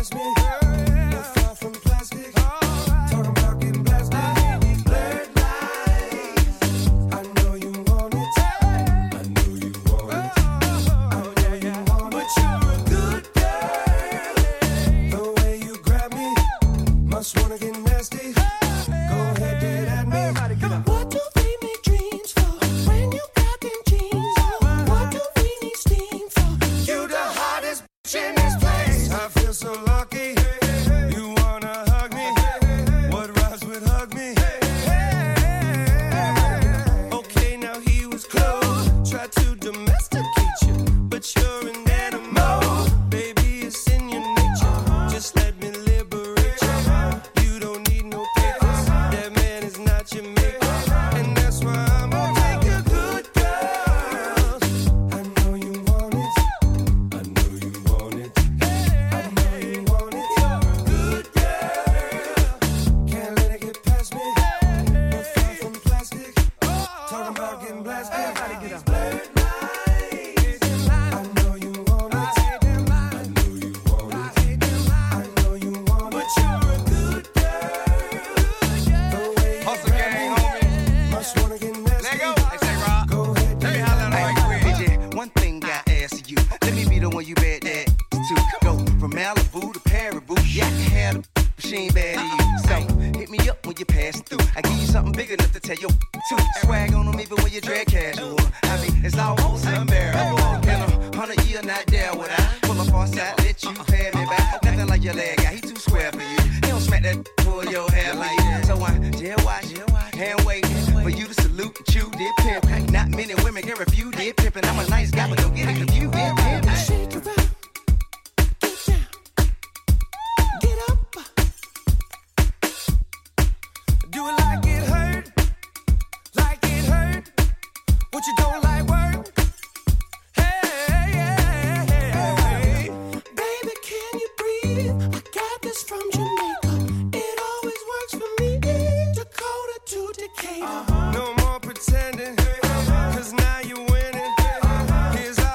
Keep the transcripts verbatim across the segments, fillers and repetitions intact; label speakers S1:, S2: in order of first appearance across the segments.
S1: pass me. No far from plastic. Talking about getting blasted. Blurred lines. I know you want it. I know you want it. I know you want it. But you're a good girl. The way you grab me, must wanna get nasty. Go ahead, get at me. What do they make dreams for when you got them jeans on? What do we need steam for? You the hottest bitch in this place. I feel so lucky. You wanna hug me? What rhymes with hug me? Okay, now he was close. Tried to domesticate you, but you're an animal. Baby, it's in your nature. Just let me liberate you. You don't need no papers. That man is not your maker. And that's why I'm gonna take a good girl. I know you want it. I know you want it. I know you want it. You're a good girl. Can't let it get past me. No far from plastic. Talking about getting blasted. Blurred lines. I know you want it. I know you want it. I know you want it. But you're a good girl. The way you
S2: Hustle
S1: grab
S2: gang,
S1: me,
S2: homie.
S1: must wanna get nasty.
S2: Let go. They say, Rob.
S1: Go ahead,
S2: Tell me
S1: get
S2: how
S1: at
S2: that
S1: me.
S2: right quick.
S3: D J, one thing I ask you. Let me be the one you bet that to go from Malibu to Paribu. Yeah, I can have the she ain't bad to you. So hit me up when you pass through. I give you something big enough to tell you to swag on them even when you drag casual. I mean, it's almost unbearable. In a hundred year, not there would I pull up on side, let you pay me back. Nothing like your leg guy, he too square for you. He don't smack that pull your hair like that. So I jail watch, hand wait for you to salute and chew did pimp. Not many women can refuse did pimpin'. I'm a nice guy, but don't get it confused. Did pimp.
S1: Shake it up, get down, get up. Do it like it hurt, like it hurt. What you don't like work? Hey, hey, hey, hey. Baby, can you breathe? I got this from Jamaica. It always works for me. Dakota to Decatur. No more pretending, cause now you're winning. Here's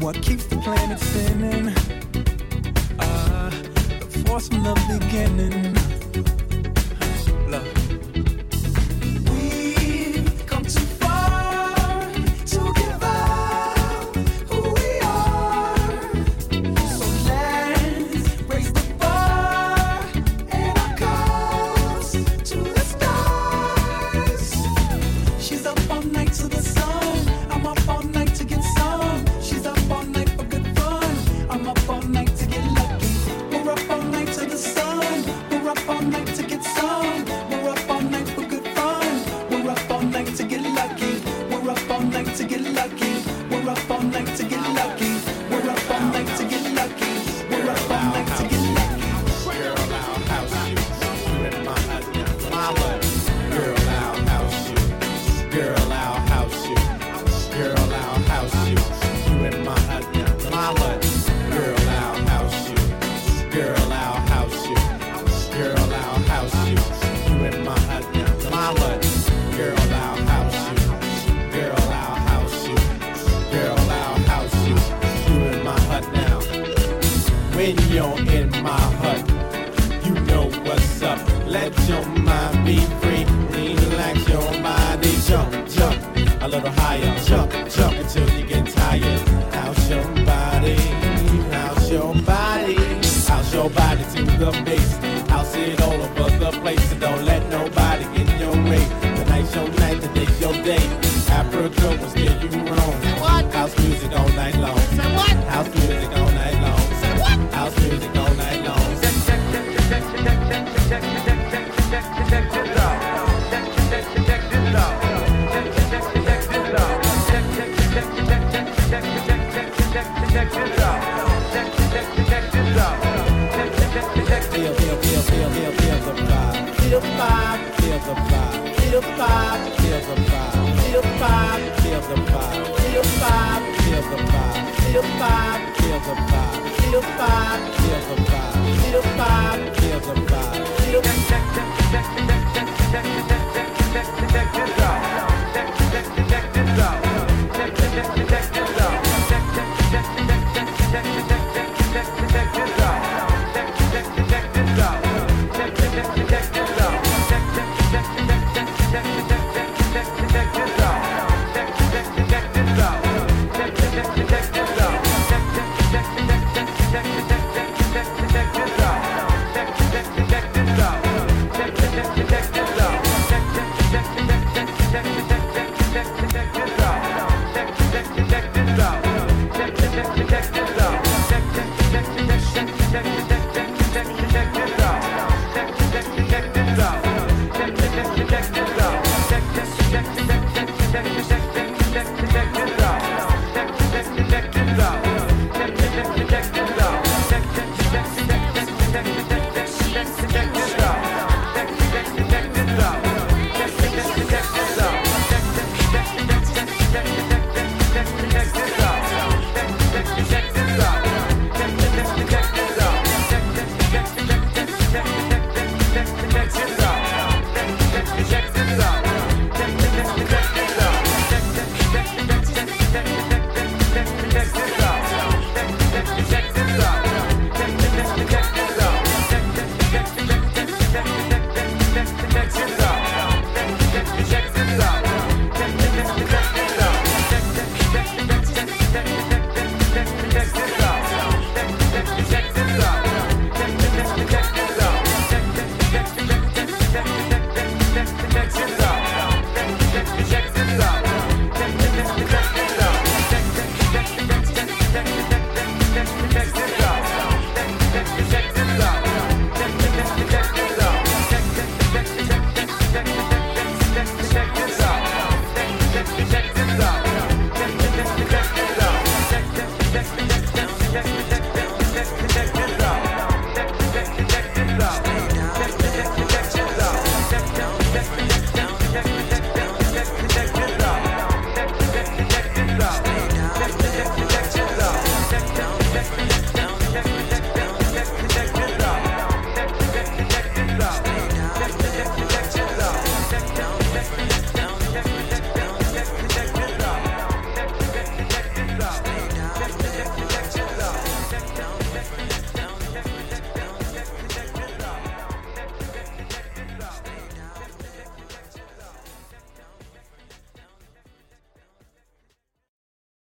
S2: what keeps the planet spinning. Uh, the force from the beginning. Love. We've come too far to give up who we are. So let's raise the bar and our cups to the stars. She's up all night to the sun. I'm up all night to get some. She's up all night for good fun. I'm up all night to get lucky. We're up all night to the sun. We're up all night to get some. We're up all night for good fun. We're up all night to get lucky. We're up all night to get lucky. We're up all night to get lucky. We're up all night to get lucky. We're up all night to get lucky.
S4: Girl, I'll house you. You in my hut, mama. Girl, I'll house you. Girl, I'll house you. Girl, I'll house you. You in my hut, mama. Girl, I'll house you. Girl, I'll house you. Girl, I'll house you. You in my hut, mama. Girl, I'll house you. Girl, I'll house you. Girl, I'll house you. You in my hut now. When you're in my hut, you know what's up. Let your mind be free. Relax your body. Jump, jump a little higher. Jump, jump until you get tired. House your body. House your body. House your body to the base. House it all over the place. And don't let nobody get in your way. Tonight's your night, today's your day. Africa will steer you wrong. House music all night long. House music all night long. House music all night long. Feel, feel, feel, feel, feel, feel the vibe. Feel the vibe, feel the vibe. Feel the vibe, feel the vibe. Feel the vibe, feel the vibe. Feel the vibe, feel the vibe. Feel the vibe, feel the vibe. Feel the vibe, feel the vibe. Feel the vibe, feel the vibe. Feel the vibe.